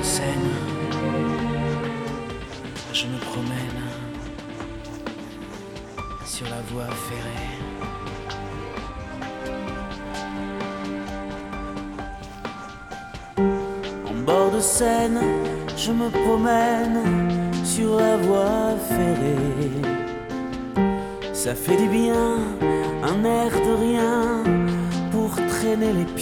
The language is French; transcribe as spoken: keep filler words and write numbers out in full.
Seine, je me promène sur la voie ferrée. En bord de Seine, je me promène sur la voie ferrée. Ça fait du bien, un air de rien pour traîner les pieds.